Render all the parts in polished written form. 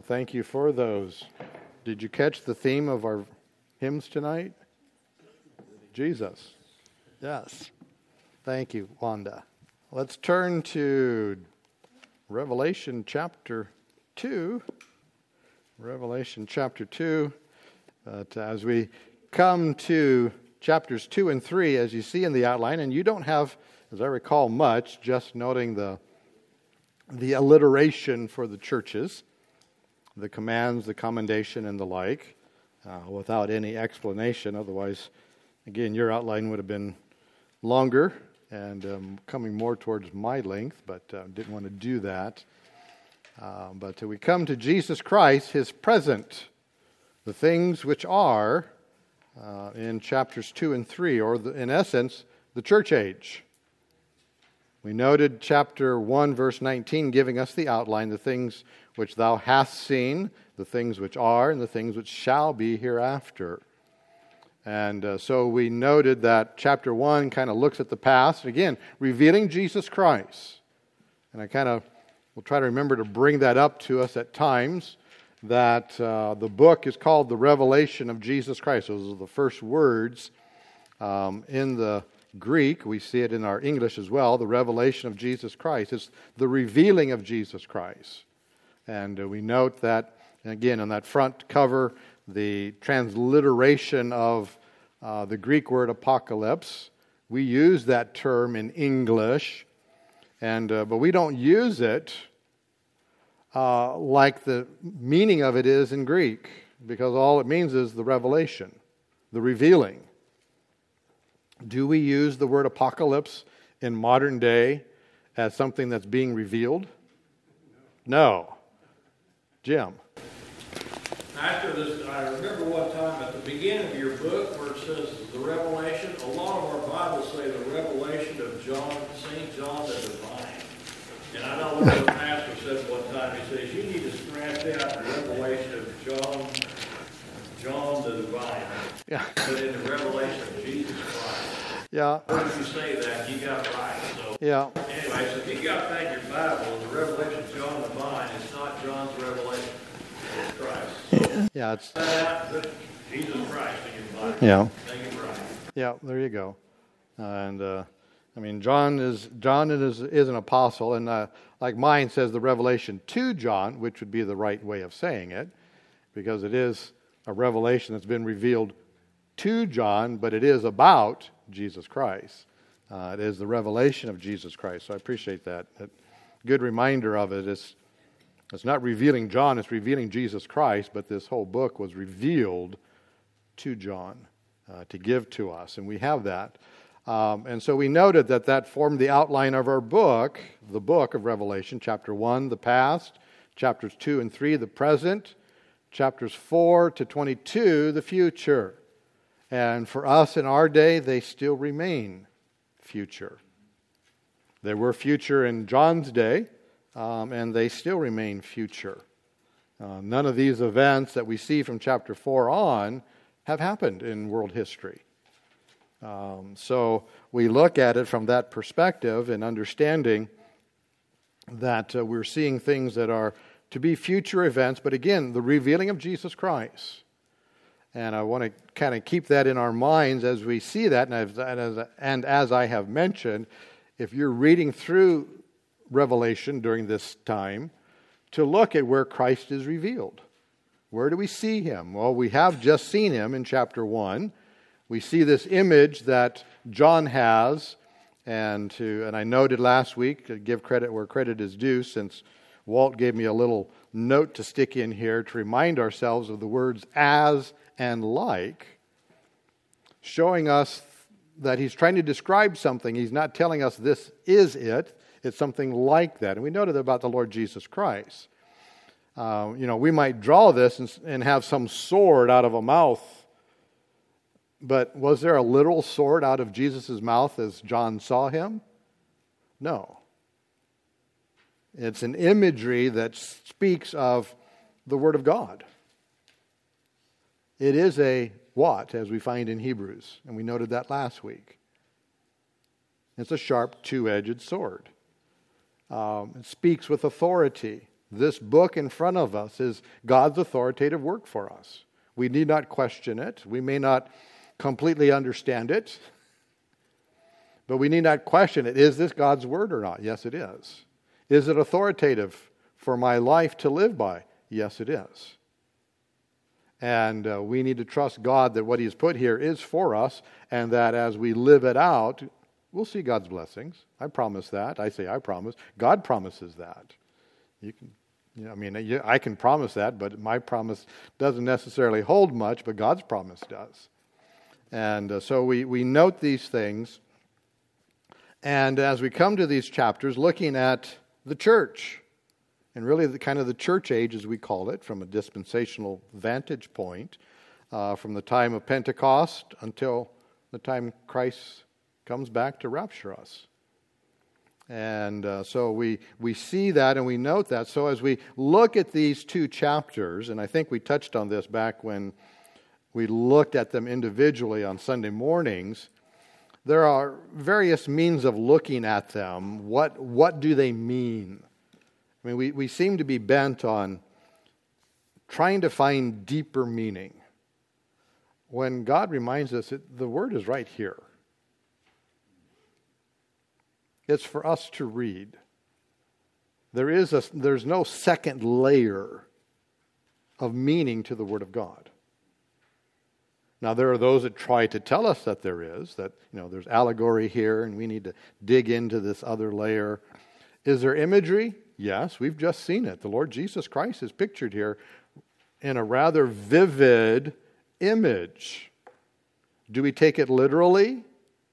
Thank you for those. Did you catch the theme of our hymns tonight? Jesus. Yes. Thank you, Wanda. Let's turn to Revelation chapter 2. Revelation chapter 2. But as we come to chapters 2 and 3, as you see in the outline, and you don't have, as I recall, much, just noting the alliteration for the churches, the commands, the commendation, and the like, without any explanation. Otherwise, again, your outline would have been longer and coming more towards my length, but didn't want to do that. But we come to Jesus Christ, His present, the things which are in chapters 2 and 3, or in essence, the church age. We noted chapter 1, verse 19, giving us the outline, the things which thou hast seen, the things which are, and the things which shall be hereafter. And so we noted that chapter 1 kind of looks at the past, again, revealing Jesus Christ. And I kind of will try to remember to bring that up to us at times, that the book is called The Revelation of Jesus Christ. Those are the first words in the Greek. We see it in our English as well, the revelation of Jesus Christ. It's the revealing of Jesus Christ. And we note that, again, on that front cover, the transliteration of the Greek word apocalypse. We use that term in English, but we don't use it like the meaning of it is in Greek, because all it means is the revelation, the revealing. Do we use the word apocalypse in modern day as something that's being revealed? No. Jim? After this, I remember one time at the beginning of your book where it says the revelation, a lot of our Bibles say the revelation of John, St. John the Divine. And I know one of the pastors said one time, he says, you need to scratch out the revelation of John the Divine. Yeah. But in the revelation of Jesus Christ. Yeah. When you say that, you got it right. So, yeah. Anyway, so if you got that in your Bible, the revelation of John the Divine is not John's revelation. It's Christ. Yeah, it's Jesus Christ in your Bible. Yeah. Make it right. Yeah, there you go. John is an apostle, and like mine says the revelation to John, which would be the right way of saying it, because it is a revelation that's been revealed to John, but it is about Jesus Christ. It is the revelation of Jesus Christ. So I appreciate that. A good reminder of it is it's not revealing John, it's revealing Jesus Christ, but this whole book was revealed to John to give to us, and we have that. And so we noted that formed the outline of our book, the book of Revelation, chapter 1, the past, chapters 2 and 3, the present, chapters 4 to 22, the future. And for us in our day, they still remain future. They were future in John's day, and they still remain future. None of these events that we see from chapter 4 on have happened in world history. So we look at it from that perspective and understanding that we're seeing things that are to be future events, but again, the revealing of Jesus Christ. And I want to kind of keep that in our minds as we see that. And as I have mentioned, if you're reading through Revelation during this time, to look at where Christ is revealed. Where do we see Him? Well, we have just seen Him in chapter 1. We see this image that John has, and I noted last week, to give credit where credit is due, since Walt gave me a little note to stick in here to remind ourselves of the words as and like, showing us that he's trying to describe something. He's not telling us this is it. It's something like that. And we noted about the Lord Jesus Christ. We might draw this and have some sword out of a mouth. But was there a literal sword out of Jesus' mouth as John saw him? No. It's an imagery that speaks of the Word of God. It is a what, as we find in Hebrews, and we noted that last week. It's a sharp, two-edged sword. It speaks with authority. This book in front of us is God's authoritative work for us. We need not question it. We may not completely understand it, but we need not question it. Is this God's word or not? Yes, it is. Is it authoritative for my life to live by? Yes, it is. And we need to trust God that what He has put here is for us, and that as we live it out, we'll see God's blessings. I promise that. I say I promise. God promises that. I can promise that, but my promise doesn't necessarily hold much, but God's promise does. And so we note these things. And as we come to these chapters, looking at the church, and really the church age, as we call it, from a dispensational vantage point, from the time of Pentecost until the time Christ comes back to rapture us. And so we see that and we note that. So as we look at these two chapters, and I think we touched on this back when we looked at them individually on Sunday mornings, there are various means of looking at them. What do they mean? I mean, we seem to be bent on trying to find deeper meaning, when God reminds us that the Word is right here. It's for us to read. There's no second layer of meaning to the Word of God. Now, there are those that try to tell us that there is, that, there's allegory here and we need to dig into this other layer. Is there imagery? Yes, we've just seen it. The Lord Jesus Christ is pictured here in a rather vivid image. Do we take it literally?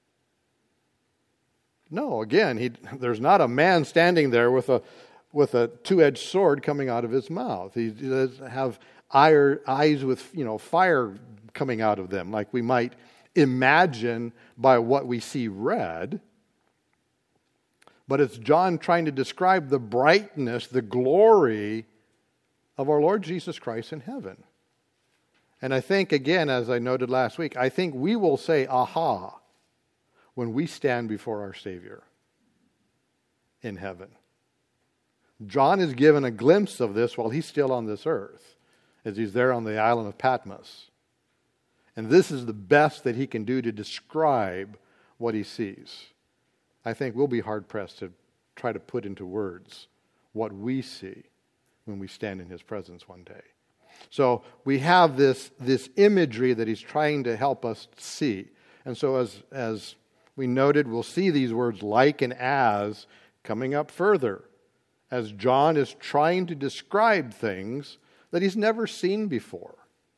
No, again, there's not a man standing there with a two-edged sword coming out of his mouth. He does have eyes with fire coming out of them, like we might imagine by what we see read. But it's John trying to describe the brightness, the glory of our Lord Jesus Christ in heaven. And I think, again, as I noted last week, I think we will say, aha, when we stand before our Savior in heaven. John is given a glimpse of this while he's still on this earth, as he's there on the island of Patmos. And this is the best that he can do to describe what he sees. I think we'll be hard-pressed to try to put into words what we see when we stand in His presence one day. So we have this imagery that he's trying to help us see. And so as we noted, we'll see these words like and as coming up further, as John is trying to describe things that he's never seen before,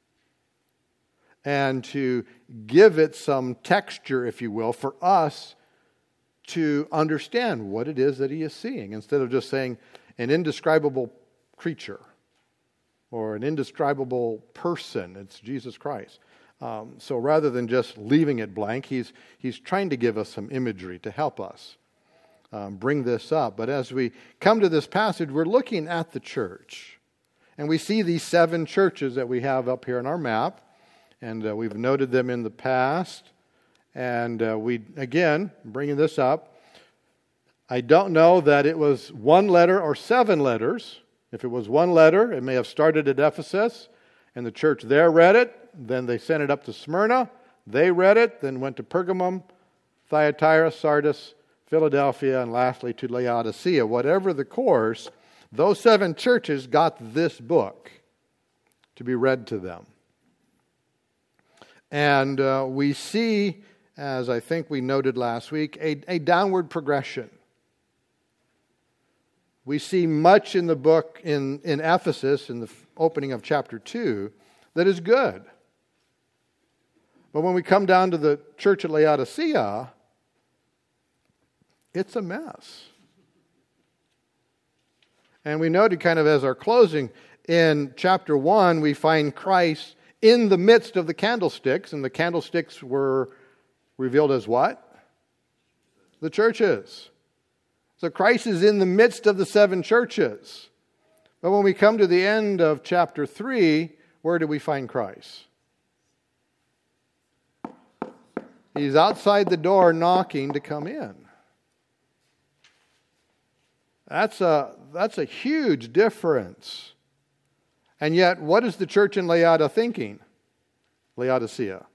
and to give it some texture, if you will, for us to understand what it is that he is seeing, instead of just saying an indescribable creature or an indescribable person. It's Jesus Christ. So rather than just leaving it blank, he's trying to give us some imagery to help us bring this up. But as we come to this passage, we're looking at the church. And we see these 7 churches that we have up here on our map. And we've noted them in the past. And again, bringing this up, I don't know that it was 1 letter or 7 letters. If it was 1 letter, it may have started at Ephesus, and the church there read it. Then they sent it up to Smyrna. They read it, then went to Pergamum, Thyatira, Sardis, Philadelphia, and lastly to Laodicea. Whatever the course, those 7 churches got this book to be read to them. And we see, as I think we noted last week, a downward progression. We see much in the book in Ephesus, in the opening of chapter 2, that is good. But when we come down to the church at Laodicea, it's a mess. And we noted kind of as our closing, in chapter 1, we find Christ in the midst of the candlesticks, and the candlesticks were revealed as what? The churches. So Christ is in the midst of the 7 churches. But when we come to the end of chapter 3, where do we find Christ? He's outside the door knocking to come in. That's a huge difference. And yet, what is the church in Laodicea thinking? Laodicea.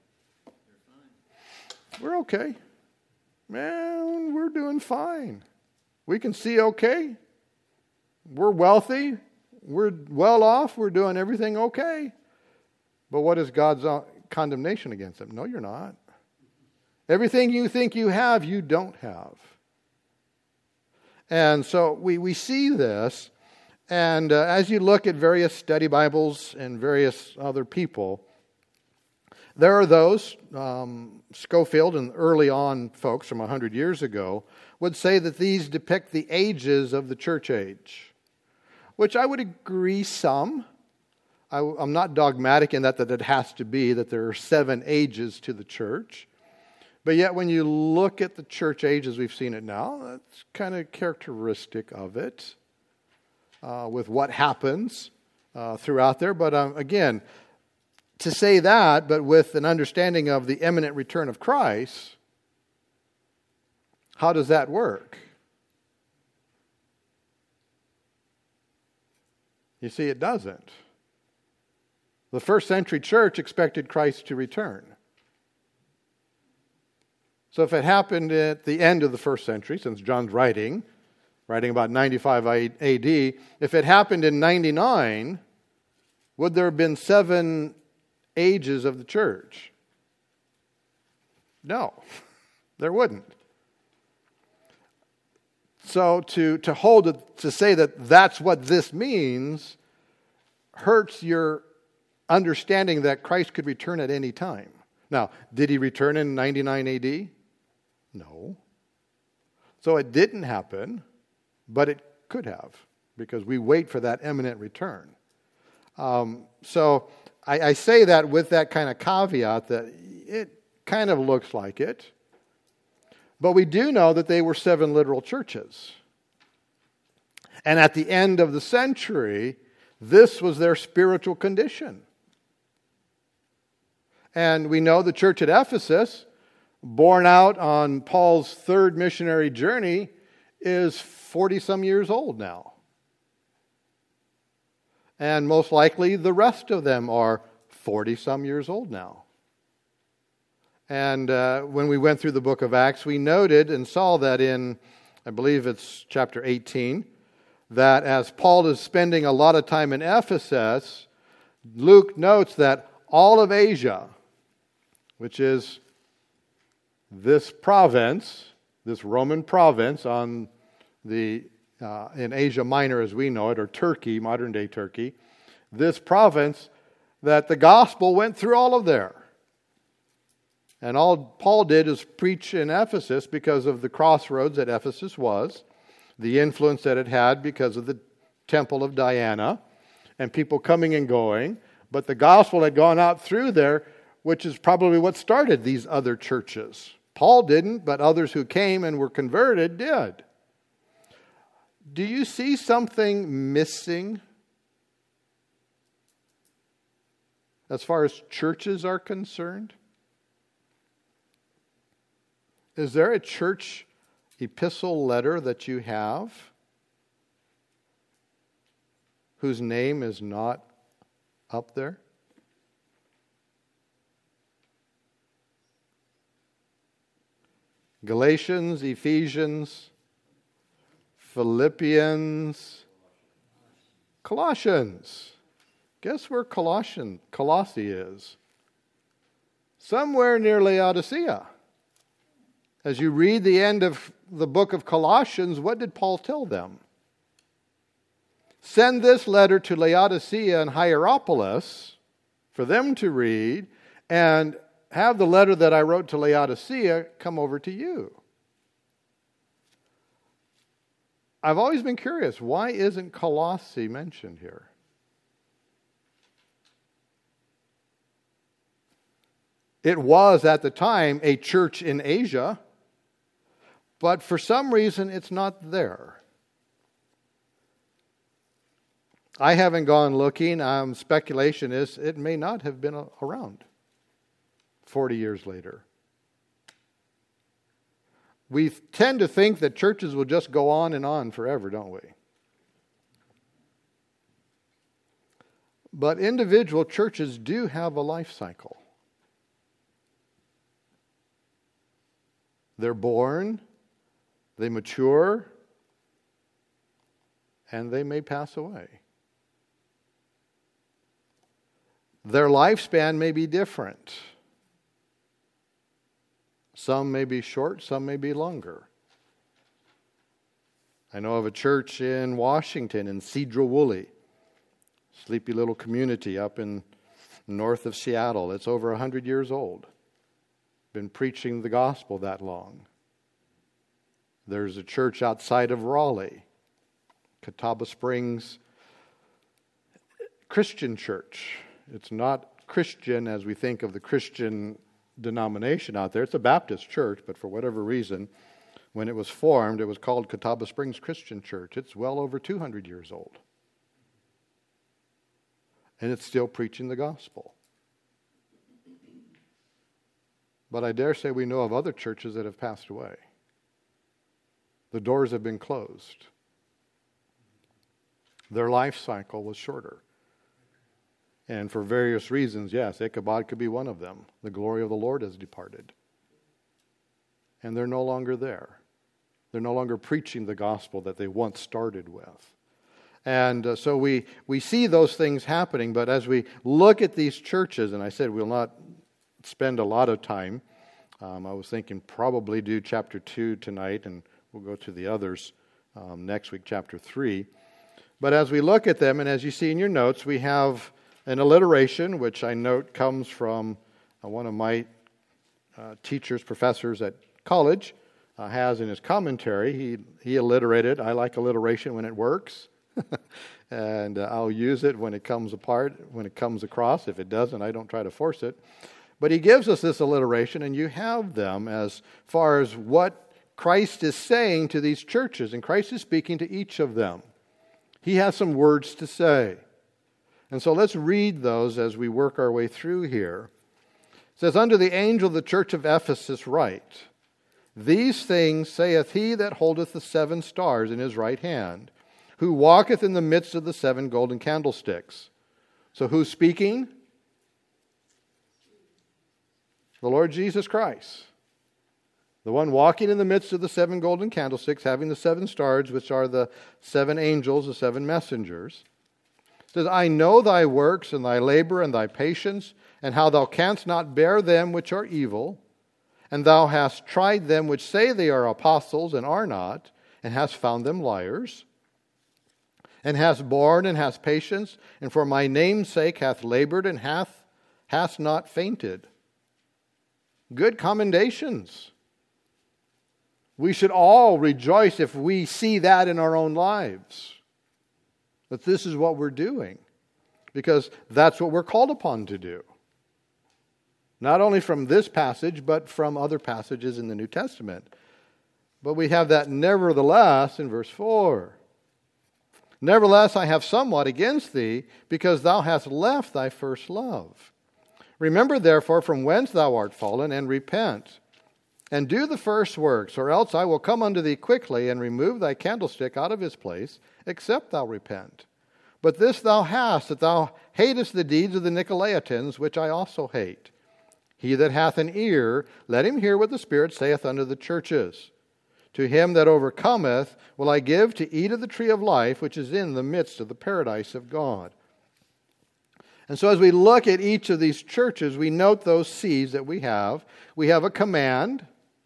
We're okay. Man, we're doing fine. We can see okay. We're wealthy. We're well off. We're doing everything okay. But what is God's condemnation against them? No, you're not. Everything you think you have, you don't have. And so we see this. And as you look at various study Bibles and various other people, there are those, Scofield and early on folks from 100 years ago, would say that these depict the ages of the church age, which I would agree some. I'm not dogmatic in that it has to be, that there are 7 ages to the church. But yet when you look at the church age as we've seen it now, that's kind of characteristic of it with what happens throughout there. But again, to say that, but with an understanding of the imminent return of Christ, how does that work? You see, it doesn't. The first century church expected Christ to return. So if it happened at the end of the first century, since John's writing about 95 AD, if it happened in 99, would there have been 7 ages of the church? No, there wouldn't. So to hold it, to say that that's what this means hurts your understanding that Christ could return at any time. Now, did he return in 99 AD? No. So it didn't happen, but it could have, because we wait for that imminent return. So I say that with that kind of caveat that it kind of looks like it. But we do know that they were 7 literal churches. And at the end of the century, this was their spiritual condition. And we know the church at Ephesus, born out on Paul's 3rd missionary journey, is 40-some years old now. And most likely the rest of them are 40-some years old now. And when we went through the book of Acts, we noted and saw that in, I believe it's chapter 18, that as Paul is spending a lot of time in Ephesus, Luke notes that all of Asia, which is this province, this Roman province on the in Asia Minor as we know it, or Turkey, modern day Turkey, this province, that the gospel went through all of there. And all Paul did is preach in Ephesus because of the crossroads that Ephesus was, the influence that it had because of the temple of Diana, and people coming and going. But the gospel had gone out through there, which is probably what started these other churches. Paul didn't, but others who came and were converted did. Do you see something missing as far as churches are concerned? Is there a church epistle letter that you have whose name is not up there? Galatians, Ephesians, Philippians, Colossians. Guess where Colossae is? Somewhere near Laodicea. As you read the end of the book of Colossians, what did Paul tell them? Send this letter to Laodicea and Hierapolis for them to read, and have the letter that I wrote to Laodicea come over to you. I've always been curious, why isn't Colossae mentioned here? It was at the time a church in Asia, but for some reason it's not there. I haven't gone looking. Speculation is it may not have been around 40 years later. We tend to think that churches will just go on and on forever, don't we? But individual churches do have a life cycle. They're born, they mature, and they may pass away. Their lifespan may be different. Some may be short, some may be longer. I know of a church in Washington, in Sedro-Woolley, sleepy little community up in north of Seattle. It's over 100 years old. Been preaching the gospel that long. There's a church outside of Raleigh, Catawba Springs Christian Church. It's not Christian as we think of the Christian denomination out there. It's a Baptist church, but for whatever reason, when it was formed, it was called Catawba Springs Christian Church. It's well over 200 years old. And it's still preaching the gospel. But I dare say we know of other churches that have passed away. The doors have been closed. Their life cycle was shorter. And for various reasons, yes, Ichabod could be one of them. The glory of the Lord has departed. And they're no longer there. They're no longer preaching the gospel that they once started with. And so we see those things happening, but as we look at these churches, and I said we'll not spend a lot of time. I was thinking probably do chapter 2 tonight, and we'll go to the others next week, chapter 3. But as we look at them, and as you see in your notes, we have an alliteration, which I note comes from one of my teachers, professors at college, has in his commentary. He alliterated. I like alliteration when it works. And I'll use it when it comes across. If it doesn't, I don't try to force it. But he gives us this alliteration, and you have them as far as what Christ is saying to these churches, and Christ is speaking to each of them. He has some words to say. And so let's read those as we work our way through here. It says, "Unto the angel of the church of Ephesus write, These things saith he that holdeth the 7 stars in his right hand, who walketh in the midst of the 7 golden candlesticks." So who's speaking? The Lord Jesus Christ. The one walking in the midst of the 7 golden candlesticks, having the 7 stars, which are the 7 angels, the 7 messengers. It says, "I know thy works, and thy labor, and thy patience, and how thou canst not bear them which are evil. And thou hast tried them which say they are apostles, and are not, and hast found them liars. And hast borne, and hast patience, and for my name's sake hath labored, and hast not fainted." Good commendations. We should all rejoice if we see that in our own lives. That this is what we're doing. Because that's what we're called upon to do. Not only from this passage, but from other passages in the New Testament. But we have that nevertheless in verse 4. "Nevertheless, I have somewhat against thee, because thou hast left thy first love. Remember therefore from whence thou art fallen, and repent, and do the first works, or else I will come unto thee quickly, and remove thy candlestick out of his place, except thou repent. But this thou hast, that thou hatest the deeds of the Nicolaitans, which I also hate. He that hath an ear, let him hear what the Spirit saith unto the churches. To him that overcometh will I give to eat of the tree of life, which is in the midst of the paradise of God." And so as we look at each of these churches, we note those C's that we have. We have a command.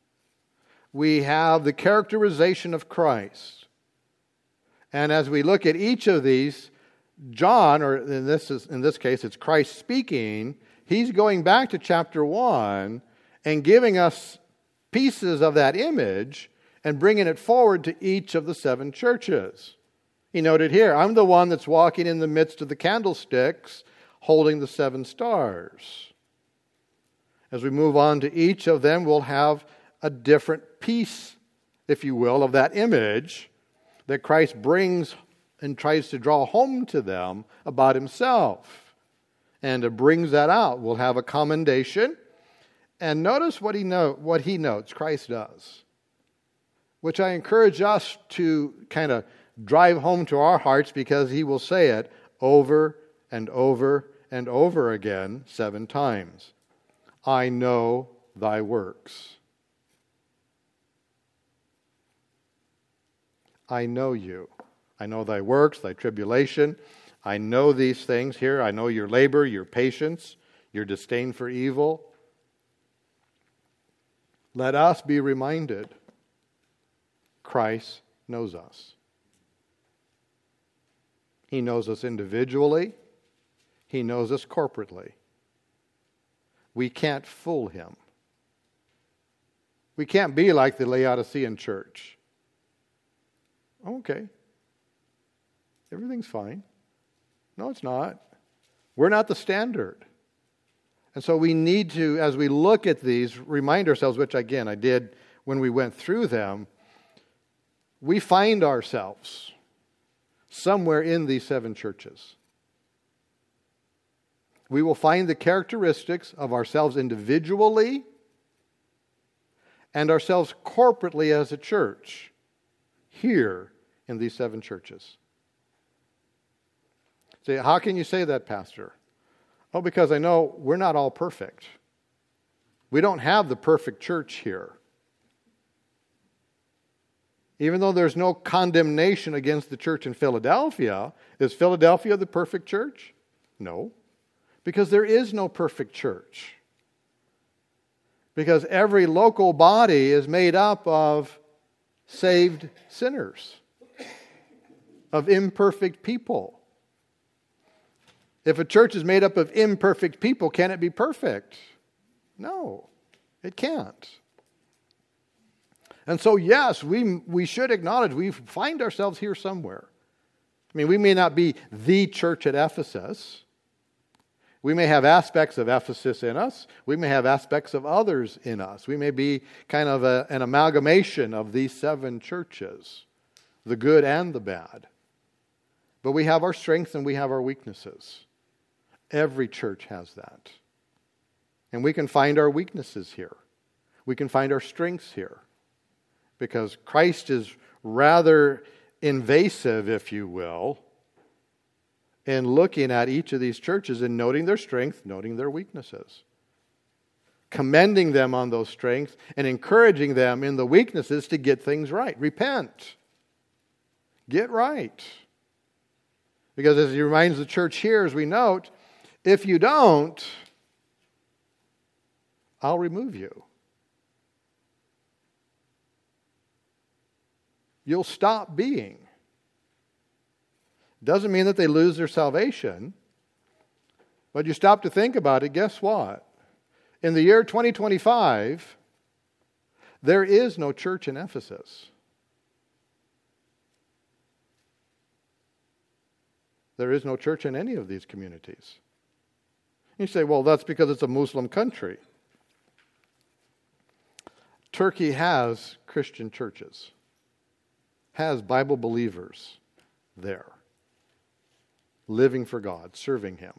We have the characterization of Christ. And as we look at each of these, John, or in this case it's Christ speaking, he's going back to chapter 1 and giving us pieces of that image and bringing it forward to each of the 7 churches. He noted here, I'm the one that's walking in the midst of the candlesticks, holding the 7 stars. As we move on to each of them, we'll have a different piece, if you will, of that image that Christ brings and tries to draw home to them about himself. And it brings that out. We'll have a commendation. And notice what he notes, Christ does. which I encourage us to kind of drive home to our hearts, because he will say it over and over and over again 7 times. I know thy works. I know you. I know thy works, thy tribulation. I know these things here. I know your labor, your patience, your disdain for evil. Let us be reminded, Christ knows us. He knows us individually. He knows us corporately. We can't fool him. We can't be like the Laodicean church. Okay. Everything's fine. No, it's not. We're not the standard. And so we need to, as we look at these, remind ourselves, which again I did when we went through them, we find ourselves somewhere in these 7 churches. We will find the characteristics of ourselves individually and ourselves corporately as a church here in these 7 churches. Say, how can you say that, Pastor? Oh, because I know we're not all perfect. We don't have the perfect church here. Even though there's no condemnation against the church in Philadelphia, is Philadelphia the perfect church? No. Because there is no perfect church. Because every local body is made up of saved sinners, of imperfect people. If a church is made up of imperfect people, can it be perfect? No, it can't. And so, yes, we should acknowledge we find ourselves here somewhere. I mean, we may not be the church at Ephesus. We may have aspects of Ephesus in us. We may have aspects of others in us. We may be kind of an amalgamation of these 7 churches, the good and the bad. But we have our strengths and we have our weaknesses. Every church has that. And we can find our weaknesses here. We can find our strengths here. Because Christ is rather invasive, if you will, in looking at each of these churches and noting their strengths, noting their weaknesses. Commending them on those strengths and encouraging them in the weaknesses to get things right. Repent. Get right. Because as he reminds the church here, as we note, if you don't, I'll remove you. You'll stop being. Doesn't mean that they lose their salvation. But you stop to think about it, guess what? In the year 2025, there is no church in Ephesus. There is no church in any of these communities. You say, well, that's because it's a Muslim country. Turkey has Christian churches, has Bible believers there, living for God, serving Him.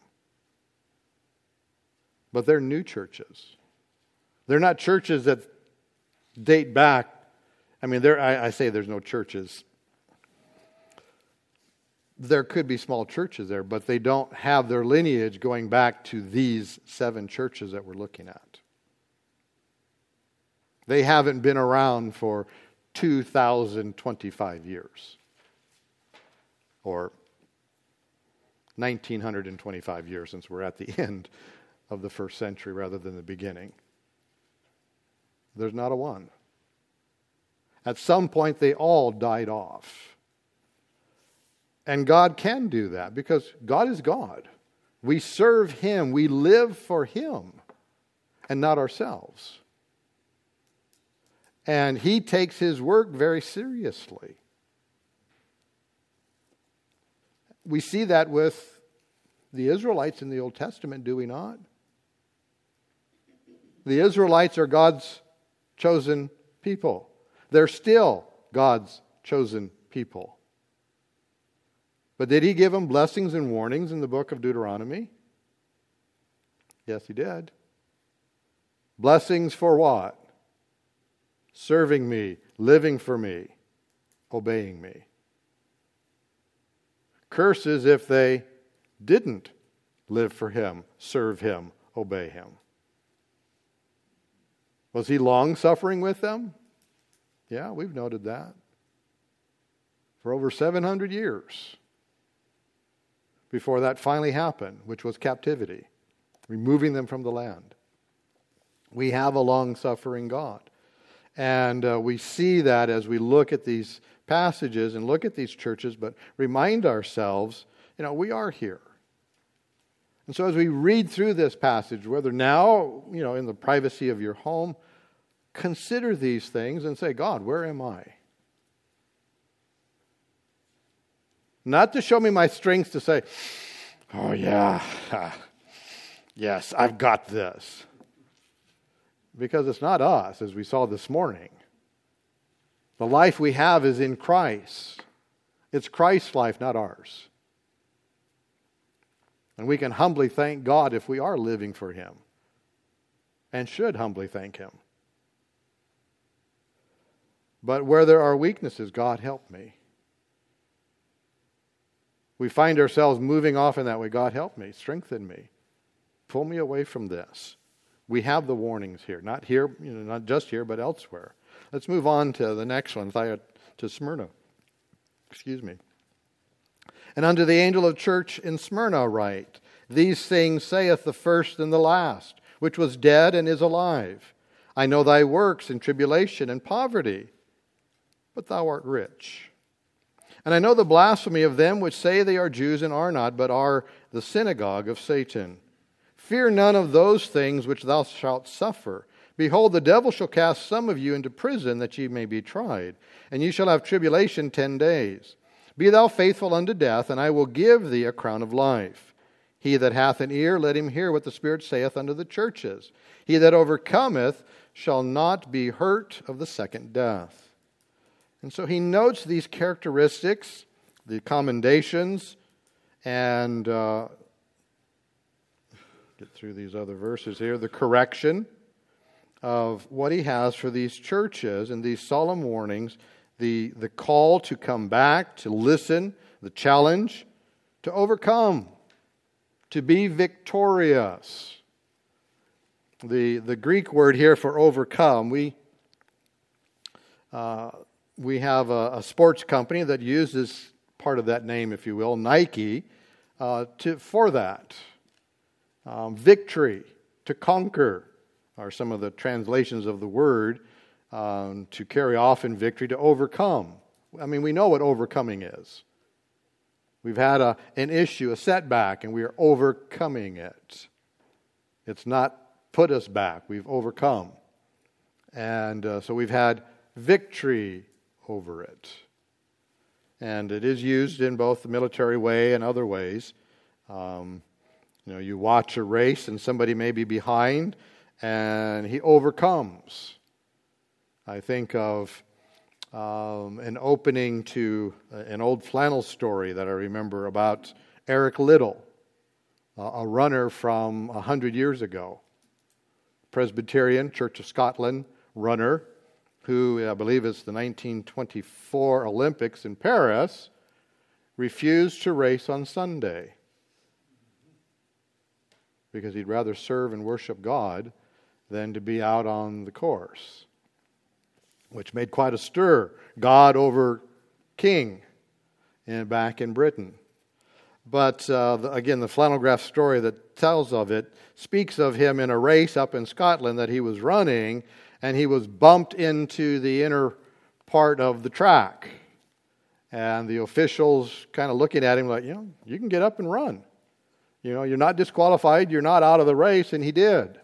But they're new churches. They're not churches that date back. I mean, I say there's no churches. There could be small churches there, but they don't have their lineage going back to these 7 churches that we're looking at. They haven't been around for 2,025 years. Or 1,925 years, since we're at the end of the first century rather than the beginning. There's not a one. At some point, they all died off. And God can do that because God is God. We serve Him. We live for Him and not ourselves. And He takes His work very seriously. We see that with the Israelites in the Old Testament, do we not? The Israelites are God's chosen people. They're still God's chosen people. But did He give them blessings and warnings in the book of Deuteronomy? Yes, He did. Blessings for what? Serving Me, living for me, obeying me. Curses if they didn't live for him, serve him, obey him. Was he long-suffering with them? Yeah, we've noted that. For over 700 years before that finally happened, which was captivity, removing them from the land. We have a long-suffering God. And we see that as we look at these passages and look at these churches, but remind ourselves, we are here. And so as we read through this passage, whether now, in the privacy of your home, consider these things and say, God, where am I? Not to show me my strengths to say, oh yeah, yes, I've got this. Because it's not us, as we saw this morning. The life we have is in Christ. It's Christ's life, not ours. And we can humbly thank God if we are living for Him. And should humbly thank Him. But where there are weaknesses, God help me. We find ourselves moving off in that way. God help me, strengthen me, pull me away from this. We have the warnings here, not here, not just here, but elsewhere. Let's move on to the next one, to Smyrna. Excuse me. And unto the angel of church in Smyrna write, These things saith the first and the last, which was dead and is alive. I know thy works in tribulation and poverty, but thou art rich. And I know the blasphemy of them which say they are Jews and are not, but are the synagogue of Satan. Fear none of those things which thou shalt suffer. Behold, the devil shall cast some of you into prison, that ye may be tried. And ye shall have tribulation 10 days. Be thou faithful unto death, and I will give thee a crown of life. He that hath an ear, let him hear what the Spirit saith unto the churches. He that overcometh shall not be hurt of the second death. And so he notes these characteristics, the commendations, and get through these other verses here, the correction of what he has for these churches and these solemn warnings, the call to come back, to listen, the challenge, to overcome, to be victorious. The Greek word here for overcome, we have a sports company that uses part of that name, if you will, Nike, for that. Victory, to conquer, are some of the translations of the word, to carry off in victory, to overcome. I mean, we know what overcoming is. We've had an issue, a setback, and we are overcoming it. It's not put us back. We've overcome. And so we've had victory over it. And it is used in both the military way and other ways. You watch a race and somebody may be behind and he overcomes. I think of an opening to an old flannel story that I remember about Eric Liddell, a runner from 100 years ago. Presbyterian Church of Scotland runner who, I believe it's the 1924 Olympics in Paris, refused to race on Sunday because he'd rather serve and worship God than to be out on the course, which made quite a stir. God over king back in Britain. But again, the flannel graph story that tells of it speaks of him in a race up in Scotland that he was running, and he was bumped into the inner part of the track. And the officials kind of looking at him like, you can get up and run. You're not disqualified, you're not out of the race, and he did.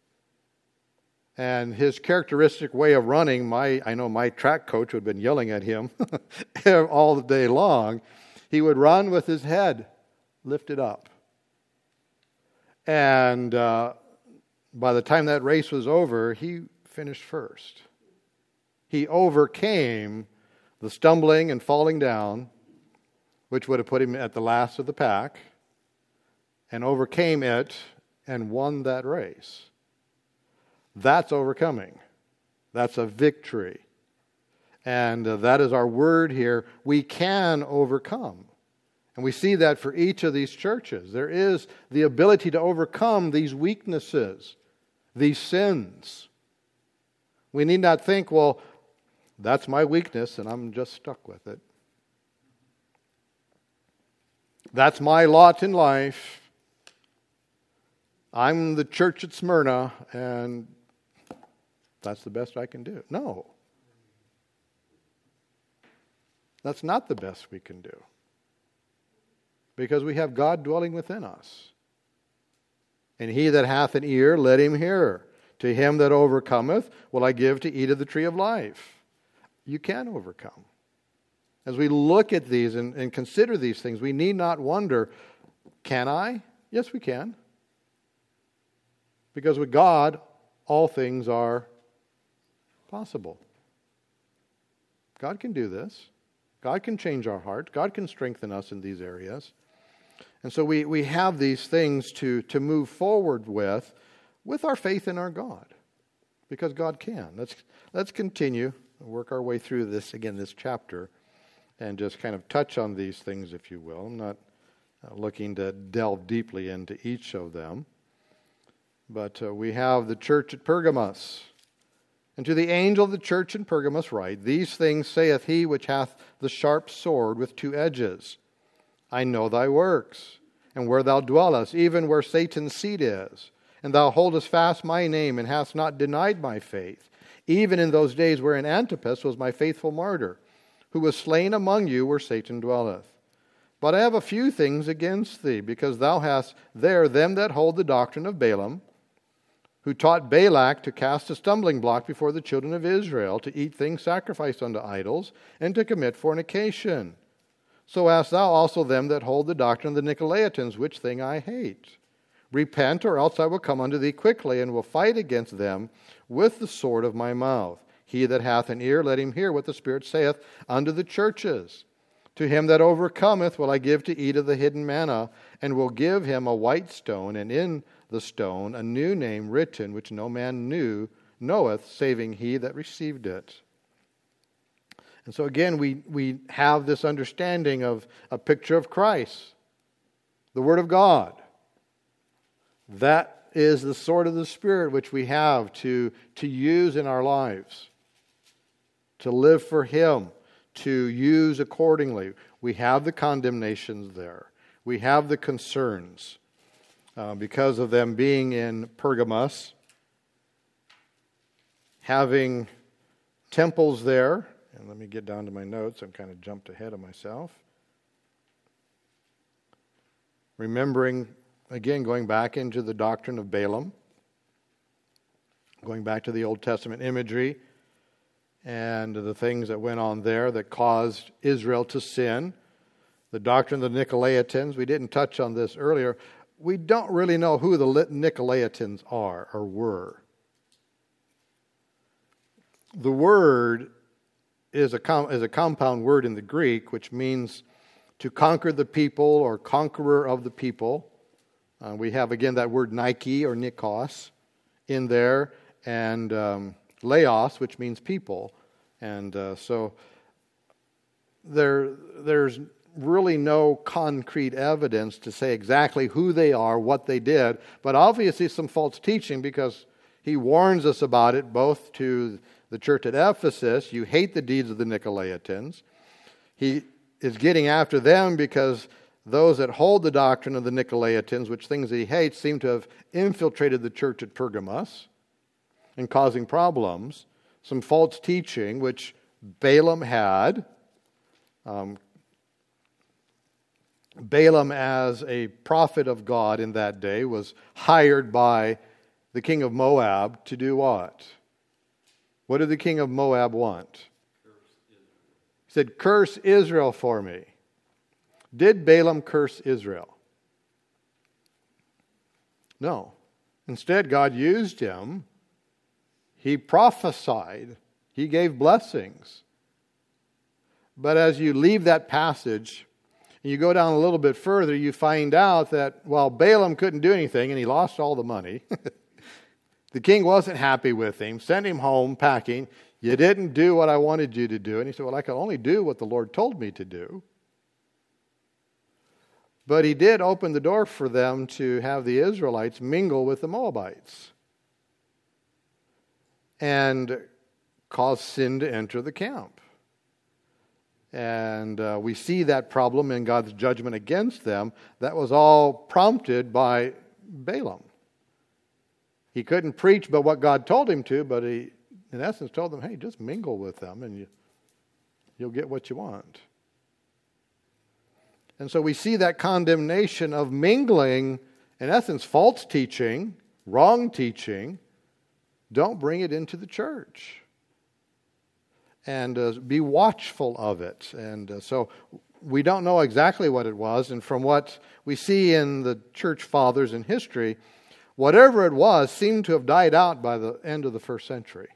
And his characteristic way of running, I know my track coach would have been yelling at him all the day long. He would run with his head lifted up. And by the time that race was over, he finished first. He overcame the stumbling and falling down, which would have put him at the last of the pack, and overcame it and won that race. That's overcoming. That's a victory. And that is our word here. We can overcome. And we see that for each of these churches. There is the ability to overcome these weaknesses, these sins. We need not think, well, that's my weakness and I'm just stuck with it. That's my lot in life. I'm the church at Smyrna and that's the best I can do. No. That's not the best we can do. Because we have God dwelling within us. And he that hath an ear, let him hear. To him that overcometh will I give to eat of the tree of life. You can overcome. As we look at these and consider these things, we need not wonder, can I? Yes, we can. Because with God, all things are possible. God can do this. God can change our heart. God can strengthen us in these areas. And so we have these things to move forward with our faith in our God. Because God can. Let's continue and work our way through this chapter, and just kind of touch on these things, if you will. I'm not looking to delve deeply into each of them. But we have the church at Pergamos. And to the angel of the church in Pergamos write, These things saith he which hath the sharp sword with two edges. I know thy works, and where thou dwellest, even where Satan's seat is. And thou holdest fast my name, and hast not denied my faith, even in those days wherein Antipas was my faithful martyr, who was slain among you where Satan dwelleth. But I have a few things against thee, because thou hast there them that hold the doctrine of Balaam, who taught Balak to cast a stumbling block before the children of Israel, to eat things sacrificed unto idols, and to commit fornication. So hast thou also them that hold the doctrine of the Nicolaitans, which thing I hate. Repent, or else I will come unto thee quickly, and will fight against them with the sword of my mouth. He that hath an ear, let him hear what the Spirit saith unto the churches. To him that overcometh will I give to eat of the hidden manna, and will give him a white stone, and in the stone a new name written, which no man knoweth, saving he that received it. And so again, we have this understanding of a picture of Christ, the Word of God. That is the sword of the Spirit which we have to use in our lives, to live for Him, to use accordingly. We have the condemnations there. We have the concerns because of them being in Pergamos, having temples there. And let me get down to my notes. I'm kind of jumped ahead of myself. Remembering, again, going back into the doctrine of Balaam, going back to the Old Testament imagery, and the things that went on there that caused Israel to sin. The doctrine of the Nicolaitans, we didn't touch on this earlier. We don't really know who the Nicolaitans are or were. The word is a compound word in the Greek, which means to conquer the people or conqueror of the people. We have, again, that word Nike or Nikos in there, and Laos, which means people. And so there's really no concrete evidence to say exactly who they are, what they did, but obviously some false teaching, because he warns us about it both to the church at Ephesus. You hate the deeds of the Nicolaitans. He is getting after them because those that hold the doctrine of the Nicolaitans, which things he hates, seem to have infiltrated the church at Pergamos and causing problems. Some false teaching, which Balaam had. Balaam, as a prophet of God in that day, was hired by the king of Moab to do what? What did the king of Moab want? He said, curse Israel for me. Did Balaam curse Israel? No. Instead, God used him. He prophesied. He gave blessings. But as you leave that passage, and you go down a little bit further, you find out that while Balaam couldn't do anything, and he lost all the money, the king wasn't happy with him, sent him home packing. You didn't do what I wanted you to do. And he said, well, I can only do what the Lord told me to do. But he did open the door for them to have the Israelites mingle with the Moabites and cause sin to enter the camp. And we see that problem in God's judgment against them. That was all prompted by Balaam. He couldn't preach but what God told him to, but he, in essence, told them, hey, just mingle with them and you'll get what you want. And so we see that condemnation of mingling, in essence, false teaching, wrong teaching. Don't bring it into the church. And be watchful of it. And so we don't know exactly what it was. And from what we see in the church fathers in history, whatever it was seemed to have died out by the end of the first century.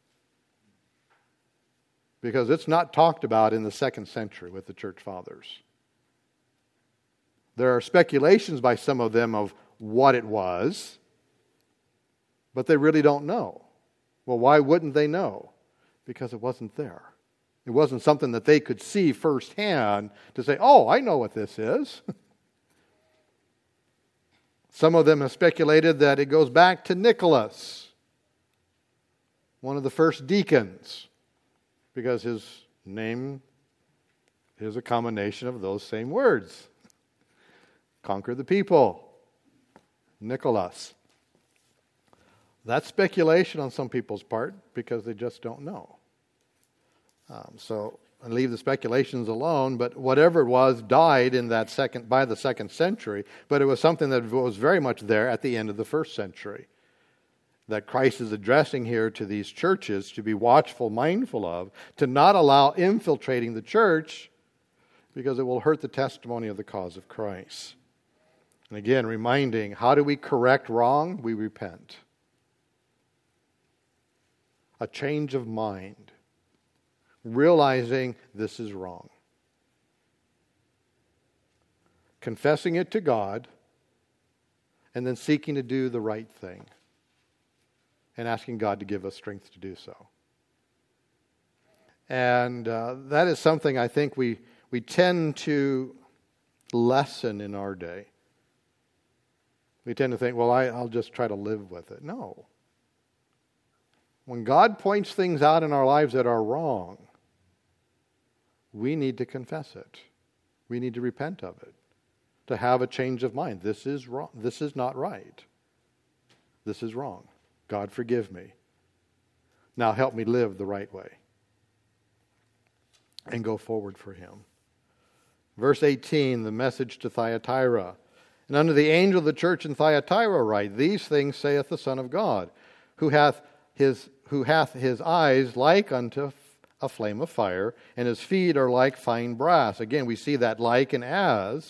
Because it's not talked about in the second century with the church fathers. There are speculations by some of them of what it was, but they really don't know. Well, why wouldn't they know? Because it wasn't there. It wasn't something that they could see firsthand to say, oh, I know what this is. Some of them have speculated that it goes back to Nicholas, one of the first deacons, because his name is a combination of those same words. Conquer the people. Nicholas. That's speculation on some people's part because they just don't know. So I leave the speculations alone, but whatever it was died in that by the second century, but it was something that was very much there at the end of the first century. That Christ is addressing here to these churches to be watchful, mindful of, to not allow infiltrating the church because it will hurt the testimony of the cause of Christ. And again, reminding, how do we correct wrong? We repent. A change of mind. Realizing this is wrong. Confessing it to God, and then seeking to do the right thing. And asking God to give us strength to do so. And that is something I think we tend to lessen in our day. We tend to think, well, I'll just try to live with it. No. When God points things out in our lives that are wrong, we need to confess it. We need to repent of it. To have a change of mind. This is wrong. This is not right. This is wrong. God, forgive me. Now help me live the right way. And go forward for Him. Verse 18, the message to Thyatira. And unto the angel of the church in Thyatira write, these things saith the Son of God, who hath his eyes like unto a flame of fire, and his feet are like fine brass. Again, we see that like and as.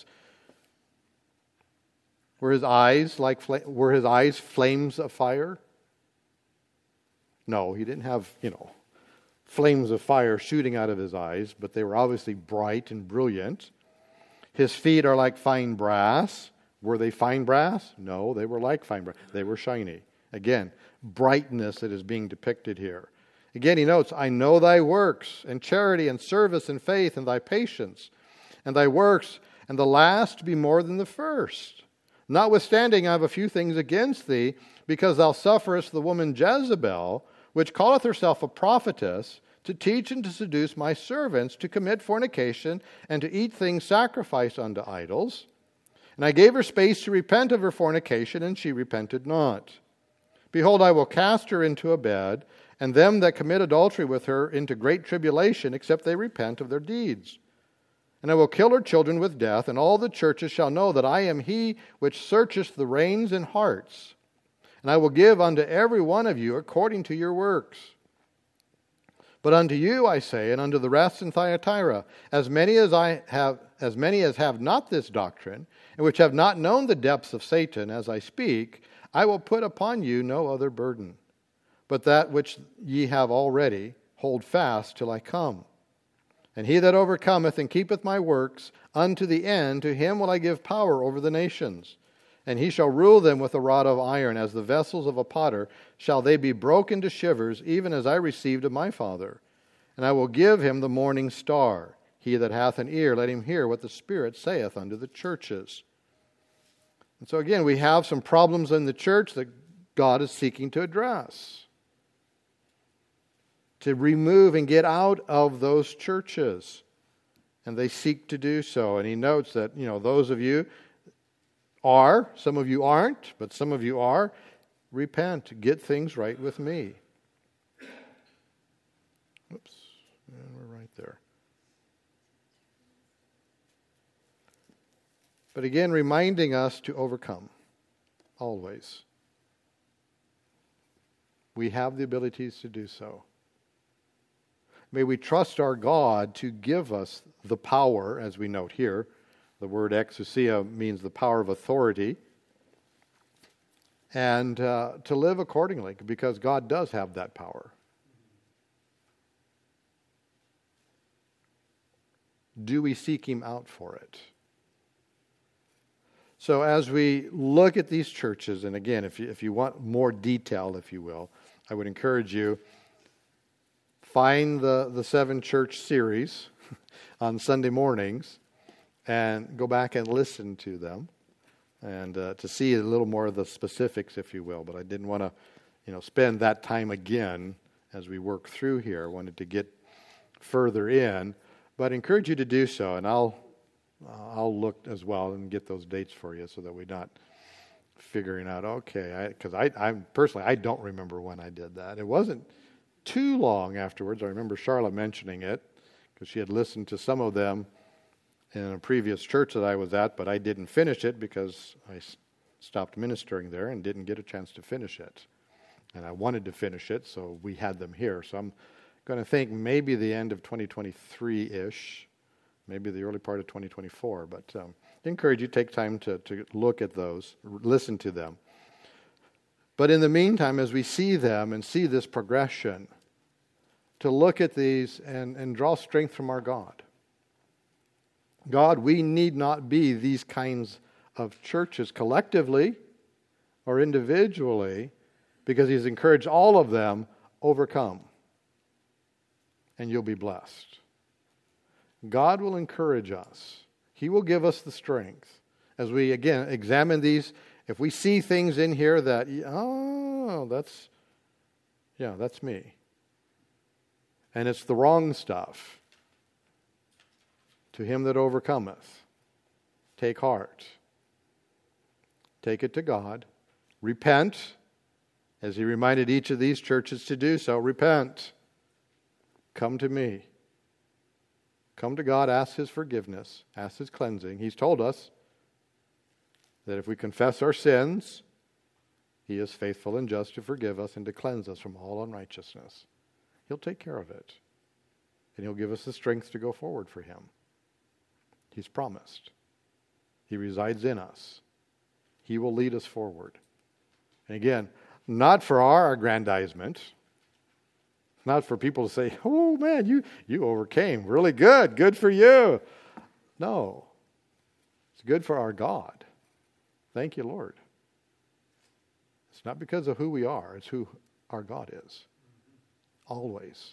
Were his eyes flames of fire? No, he didn't have, flames of fire shooting out of his eyes, but they were obviously bright and brilliant. His feet are like fine brass. Were they fine brass? No, they were like fine brass. They were shiny. Again, brightness that is being depicted here. Again, he notes, I know thy works, and charity, and service, and faith, and thy patience, and thy works, and the last be more than the first. Notwithstanding, I have a few things against thee, because thou sufferest the woman Jezebel, which calleth herself a prophetess, to teach and to seduce my servants to commit fornication, and to eat things sacrificed unto idols. And I gave her space to repent of her fornication, and she repented not. Behold, I will cast her into a bed, and them that commit adultery with her into great tribulation, except they repent of their deeds. And I will kill her children with death, and all the churches shall know that I am he which searcheth the reins and hearts. And I will give unto every one of you according to your works. But unto you I say, and unto the rest in Thyatira, as many as have not this doctrine, and which have not known the depths of Satan, as I speak, I will put upon you no other burden, but that which ye have already, hold fast till I come. And he that overcometh and keepeth my works unto the end, to him will I give power over the nations. And he shall rule them with a rod of iron, as the vessels of a potter shall they be broken to shivers, even as I received of my Father. And I will give him the morning star. He that hath an ear, let him hear what the Spirit saith unto the churches. And so again, we have some problems in the church that God is seeking to address, to remove and get out of those churches. And they seek to do so. And he notes that, those of you are, some of you aren't, but some of you are, repent, get things right with me. Oops, and we're right there. But again, reminding us to overcome, always. We have the abilities to do so. May we trust our God to give us the power, as we note here. The word exousia means the power of authority. And to live accordingly, because God does have that power. Do we seek Him out for it? So as we look at these churches, and again, if you want more detail, if you will, I would encourage you, find the 7 church series on Sunday mornings and go back and listen to them and to see a little more of the specifics, if you will. But I didn't want to, spend that time again as we work through here. I wanted to get further in, but I encourage you to do so, and I'll look as well and get those dates for you so that we're not figuring out, because I personally, I don't remember when I did that. It wasn't too long afterwards. I remember Charlotte mentioning it because she had listened to some of them in a previous church that I was at, but I didn't finish it because I stopped ministering there and didn't get a chance to finish it. And I wanted to finish it, so we had them here. So I'm going to think maybe the end of 2023-ish, maybe the early part of 2024. But I encourage you to take time to look at those, listen to them. But in the meantime, as we see them and see this progression, to look at these and draw strength from our God. God, we need not be these kinds of churches collectively or individually, because He's encouraged all of them, overcome, and you'll be blessed. God will encourage us. He will give us the strength. As we, again, examine these, if we see things in here that, that's me. And it's the wrong stuff. To him that overcometh, take heart. Take it to God. Repent, as He reminded each of these churches to do so. Repent. Come to me. Come to God, ask His forgiveness, ask His cleansing. He's told us that if we confess our sins, He is faithful and just to forgive us and to cleanse us from all unrighteousness. He'll take care of it. And He'll give us the strength to go forward for Him. He's promised. He resides in us. He will lead us forward. And again, not for our aggrandizement, not for people to say, oh man, you overcame. Really good. Good for you. No. It's good for our God. Thank you, Lord. It's not because of who we are. It's who our God is. Always.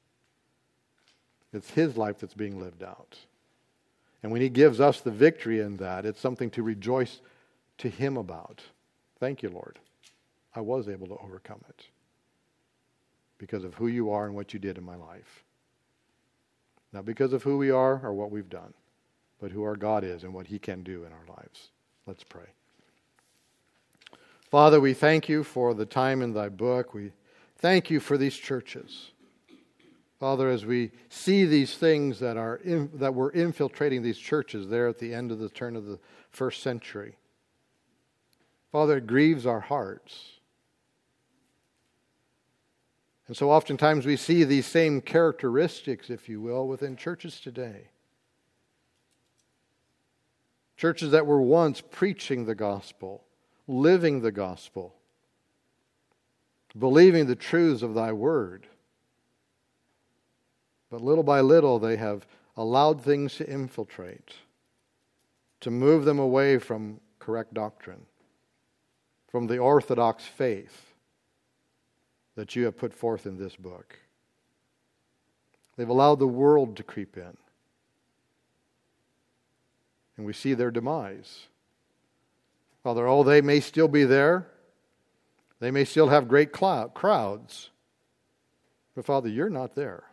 It's His life that's being lived out. And when He gives us the victory in that, it's something to rejoice to Him about. Thank you, Lord. I was able to overcome it because of who You are and what You did in my life. Not because of who we are or what we've done, but who our God is and what He can do in our lives. Let's pray. Father, we thank You for the time in Thy book. We thank You for these churches. Father, as we see these things that were infiltrating these churches there at the end of the turn of the first century, Father, it grieves our hearts. And so oftentimes we see these same characteristics, if you will, within churches today. Churches that were once preaching the gospel, living the gospel, believing the truths of Thy word. But little by little, they have allowed things to infiltrate, to move them away from correct doctrine. from the orthodox faith that you have put forth in this book. They've allowed the world to creep in. And we see their demise. Father, they may still be there. They may still have great crowds. But Father, you're not there.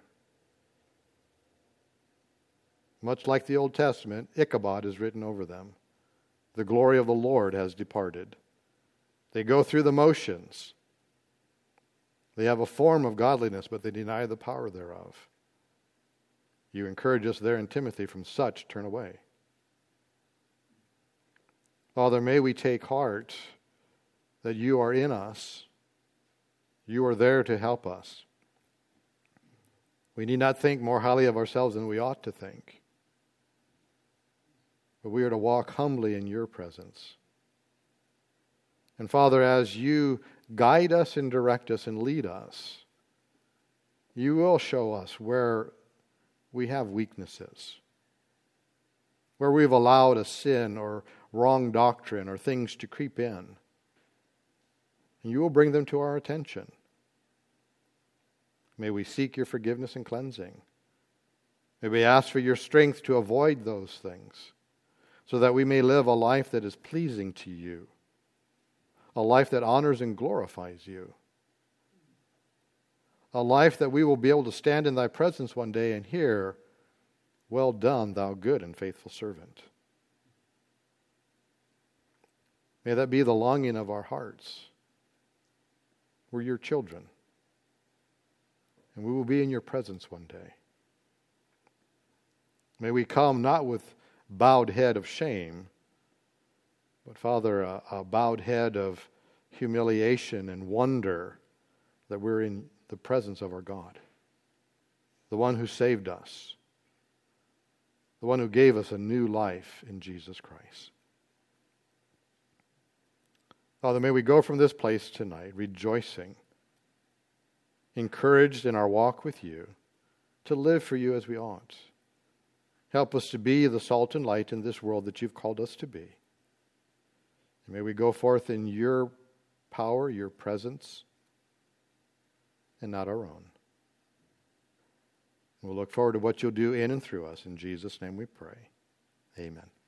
Much like the Old Testament, Ichabod is written over them. The glory of the Lord has departed. They go through the motions. They have a form of godliness, but they deny the power thereof. You encourage us there in Timothy, from such turn away. Father, may we take heart that you are in us. You are there to help us. We need not think more highly of ourselves than we ought to think. But we are to walk humbly in your presence. And Father, as you guide us and direct us and lead us, you will show us where we have weaknesses, where we've allowed a sin or wrong doctrine or things to creep in. And you will bring them to our attention. May we seek your forgiveness and cleansing. May we ask for your strength to avoid those things, so that we may live a life that is pleasing to you, a life that honors and glorifies you, a life that we will be able to stand in thy presence one day and hear, "Well done, thou good and faithful servant." May that be the longing of our hearts. We're your children, and we will be in your presence one day. May we come not with bowed head of shame, but Father, a bowed head of humiliation and wonder that we're in the presence of our God, the one who saved us, the one who gave us a new life in Jesus Christ. Father, may we go from this place tonight rejoicing, encouraged in our walk with you, to live for you as we ought. Help us to be the salt and light in this world that you've called us to be. And may we go forth in your power, your presence, and not our own. We'll look forward to what you'll do in and through us. In Jesus' name we pray. Amen.